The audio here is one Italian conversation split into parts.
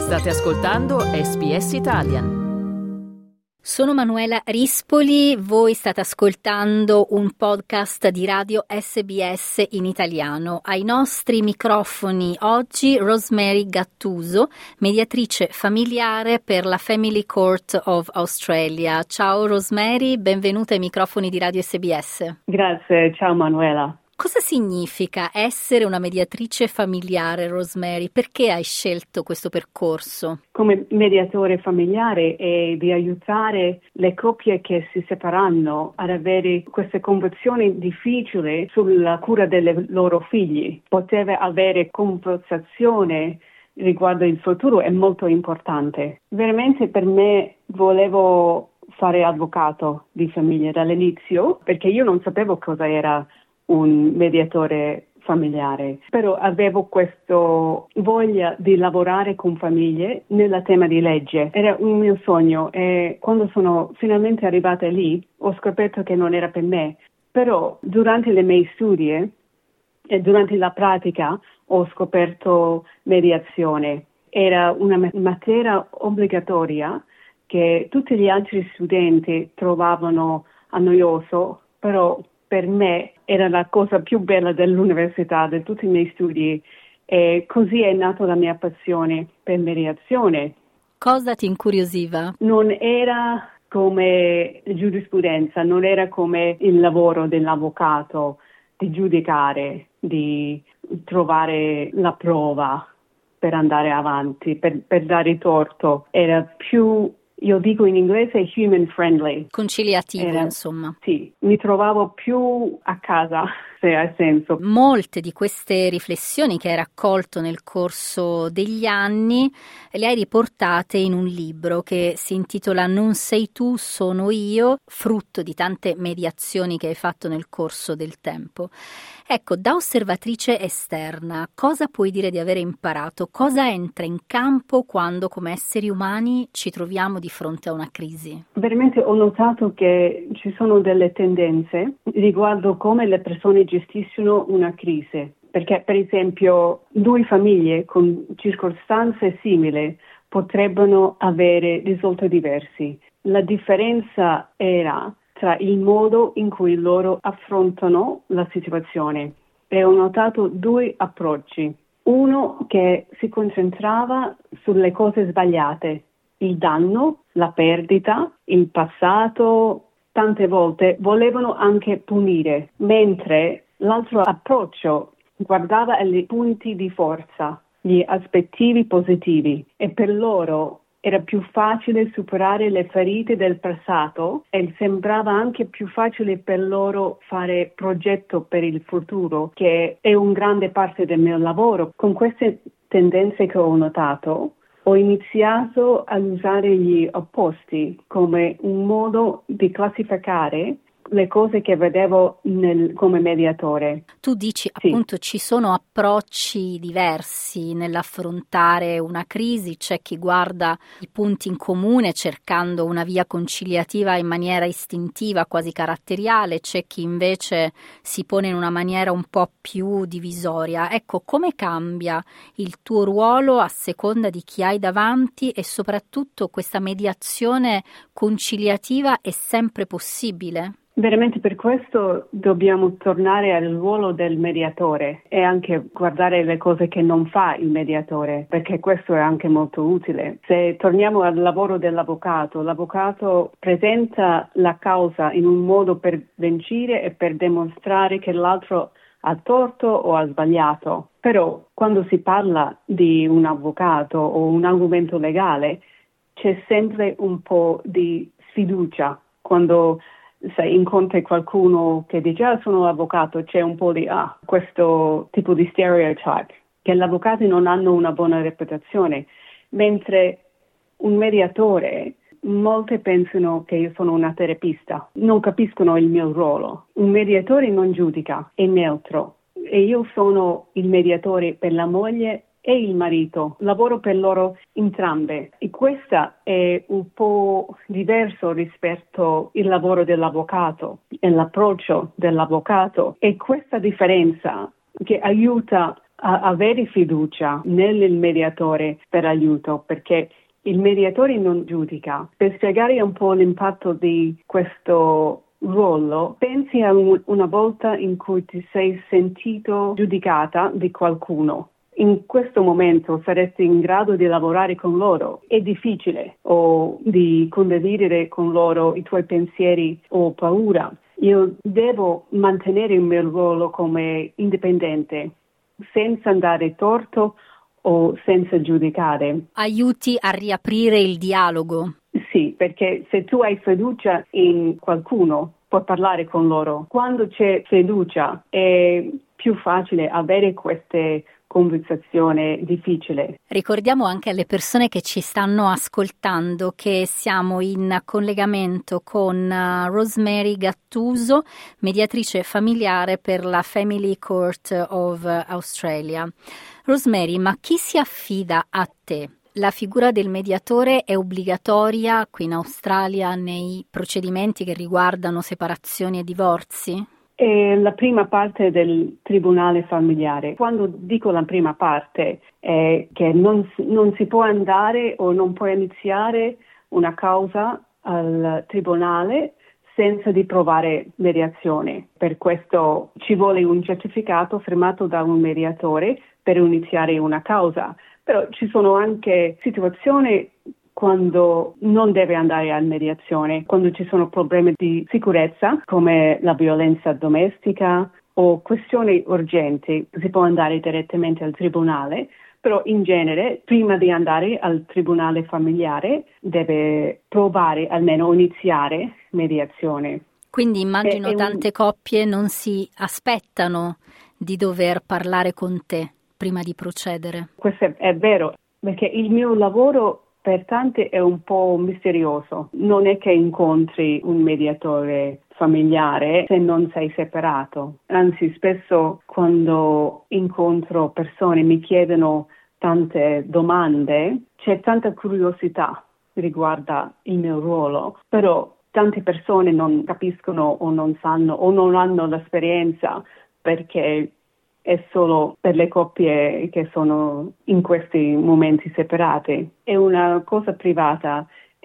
State ascoltando SBS Italian. Sono Manuela Rispoli, voi state ascoltando un podcast di radio SBS in italiano. Ai nostri microfoni oggi Rosemary Gattuso, mediatrice familiare per la Family Court of Australia. Ciao Rosemary, benvenuta ai microfoni di radio SBS. Grazie, ciao Manuela. Cosa significa essere una mediatrice familiare, Rosemary? Perché hai scelto questo percorso? Come mediatore familiare è di aiutare le coppie che si separano ad avere queste conversazioni difficili sulla cura dei loro figli. Poter avere conversazione riguardo il futuro è molto importante. Veramente per me volevo fare avvocato di famiglia dall'inizio perché io non sapevo cosa era un mediatore familiare, però avevo questa voglia di lavorare con famiglie nel tema di legge. Era un mio sogno e quando sono finalmente arrivata lì ho scoperto che non era per me. Però durante le mie studi e durante la pratica ho scoperto mediazione. Era una materia obbligatoria che tutti gli altri studenti trovavano noioso, però per me era la cosa più bella dell'università, di tutti i miei studi, e così è nata la mia passione per mediazione. Cosa ti incuriosiva? Non era come giurisprudenza, non era come il lavoro dell'avvocato, di giudicare, di trovare la prova per andare avanti, per dare torto. Era più, io dico in inglese, human friendly. Conciliativo, insomma. Sì, mi trovavo più a casa, se ha senso. Molte di queste riflessioni che hai raccolto nel corso degli anni le hai riportate in un libro che si intitola Non sei tu, sono io, frutto di tante mediazioni che hai fatto nel corso del tempo. Ecco, da osservatrice esterna, cosa puoi dire di avere imparato? Cosa entra in campo quando come esseri umani ci troviamo di fronte a una crisi? Veramente ho notato che ci sono delle tendenze riguardo come le persone gestiscono una crisi. Perché, per esempio, due famiglie con circostanze simili potrebbero avere risultati diversi. La differenza era tra il modo in cui loro affrontano la situazione. E ho notato due approcci. Uno che si concentrava sulle cose sbagliate, il danno, la perdita, il passato. Tante volte volevano anche punire, mentre l'altro approccio guardava ai punti di forza, gli aspetti positivi, e per loro era più facile superare le ferite del passato e sembrava anche più facile per loro fare progetto per il futuro, che è una grande parte del mio lavoro. Con queste tendenze che ho notato, ho iniziato ad usare gli opposti come un modo di classificare le cose che vedevo come mediatore. Tu dici appunto ci sono approcci diversi nell'affrontare una crisi, c'è chi guarda i punti in comune cercando una via conciliativa in maniera istintiva, quasi caratteriale, c'è chi invece si pone in una maniera un po' più divisoria. Ecco, come cambia il tuo ruolo a seconda di chi hai davanti e soprattutto questa mediazione conciliativa è sempre possibile? Veramente per questo dobbiamo tornare al ruolo del mediatore e anche guardare le cose che non fa il mediatore, perché questo è anche molto utile. Se torniamo al lavoro dell'avvocato, l'avvocato presenta la causa in un modo per vincere e per dimostrare che l'altro ha torto o ha sbagliato. Però quando si parla di un avvocato o un argomento legale c'è sempre un po' di sfiducia. Quando se incontri qualcuno che dice sono avvocato, c'è un po' di questo tipo di stereotype, che gli avvocati non hanno una buona reputazione, mentre un mediatore, molte pensano che io sono una terapista, non capiscono il mio ruolo. Un mediatore non giudica, è neutro, e io sono il mediatore per la moglie e il marito, lavoro per loro entrambe, e questo è un po' diverso rispetto al lavoro dell'avvocato e l'approccio dell'avvocato, e questa differenza che aiuta avere fiducia nel mediatore per aiuto, perché il mediatore non giudica. Per spiegare un po' l'impatto di questo ruolo, pensi a una volta in cui ti sei sentito giudicata di qualcuno. In questo momento saresti in grado di lavorare con loro. È difficile o di condividere con loro i tuoi pensieri o paura. Io devo mantenere il mio ruolo come indipendente, senza andare torto o senza giudicare. Aiuti a riaprire il dialogo. Sì, perché se tu hai fiducia in qualcuno, puoi parlare con loro. Quando c'è fiducia è più facile avere queste conversazioni difficili. Ricordiamo anche alle persone che ci stanno ascoltando che siamo in collegamento con Rosemary Gattuso, mediatrice familiare per la Family Court of Australia. Rosemary, ma chi si affida a te? La figura del mediatore è obbligatoria qui in Australia nei procedimenti che riguardano separazioni e divorzi? È la prima parte del tribunale familiare. Quando dico la prima parte è che non si può andare o non può iniziare una causa al tribunale senza di provare mediazione. Per questo ci vuole un certificato firmato da un mediatore per iniziare una causa. Però ci sono anche situazioni quando non deve andare a mediazione, quando ci sono problemi di sicurezza come la violenza domestica o questioni urgenti, si può andare direttamente al tribunale, però in genere prima di andare al tribunale familiare deve provare almeno iniziare mediazione. Quindi immagino tante coppie non si aspettano di dover parlare con te prima di procedere. Questo è vero, perché il mio lavoro per tanti è un po' misterioso. Non è che incontri un mediatore familiare se non sei separato. Anzi, spesso quando incontro persone mi chiedono tante domande, c'è tanta curiosità riguardo il mio ruolo, però tante persone non capiscono o non sanno o non hanno l'esperienza perché è solo per le coppie che sono in questi momenti separati. È una cosa privata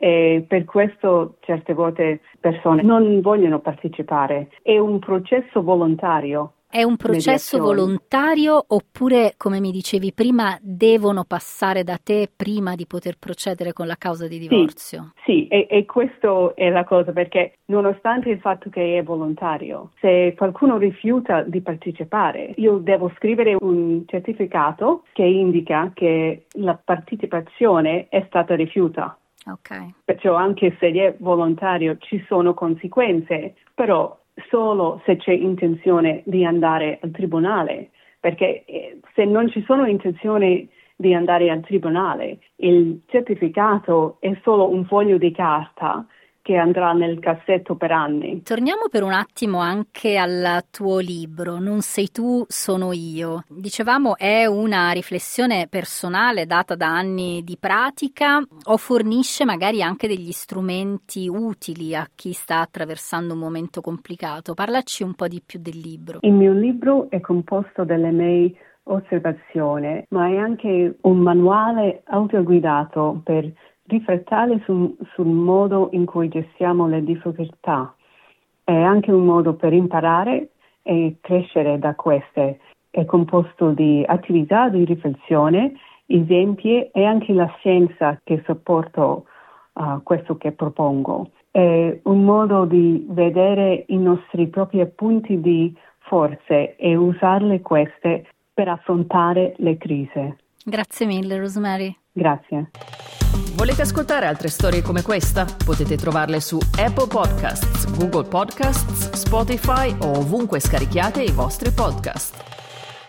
e per questo certe volte persone non vogliono partecipare. È un processo volontario. È un processo volontario oppure, come mi dicevi prima, devono passare da te prima di poter procedere con la causa di divorzio? Sì, e questo è la cosa, perché nonostante il fatto che è volontario, se qualcuno rifiuta di partecipare, io devo scrivere un certificato che indica che la partecipazione è stata rifiutata. Okay. Perciò anche se è volontario ci sono conseguenze, però solo se c'è intenzione di andare al tribunale, perché se non ci sono intenzioni di andare al tribunale, il certificato è solo un foglio di carta che andrà nel cassetto per anni. Torniamo per un attimo anche al tuo libro, Non sei tu, sono io. Dicevamo è una riflessione personale data da anni di pratica o fornisce magari anche degli strumenti utili a chi sta attraversando un momento complicato. Parlaci un po' di più del libro. Il mio libro è composto dalle mie osservazioni, ma è anche un manuale autoguidato per riflettere sul modo in cui gestiamo le difficoltà. È anche un modo per imparare e crescere da queste. È composto di attività di riflessione, esempi e anche la scienza che supporta questo che propongo. È un modo di vedere i nostri propri punti di forze e usarle queste per affrontare le crisi. Grazie mille, Rosemary. Grazie. Volete ascoltare altre storie come questa? Potete trovarle su Apple Podcasts, Google Podcasts, Spotify o ovunque scarichiate i vostri podcast.